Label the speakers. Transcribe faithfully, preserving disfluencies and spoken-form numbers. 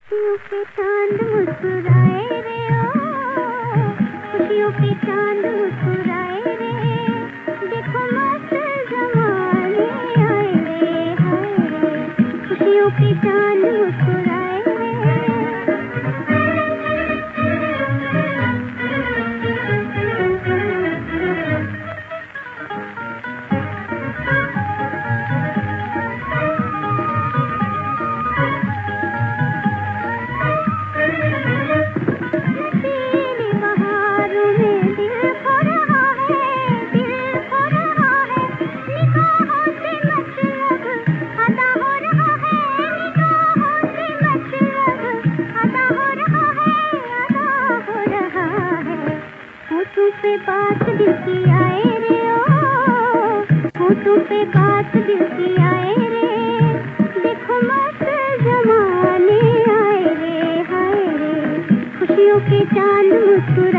Speaker 1: खुशियों के चांद मुस्कुराए रे ओ, खुशियों के चांद मुस्कुराए रे, देखो मस्त जमाने आए रे, हाय रे, खुशियों के चांद मुस्कुराए पे बात दिल की आए रे ओ, होठों पे बात दिल की आए रे, देखो मस्त जमाने आए रे, हाय रे, खुशियों के चांद मुस्कुरा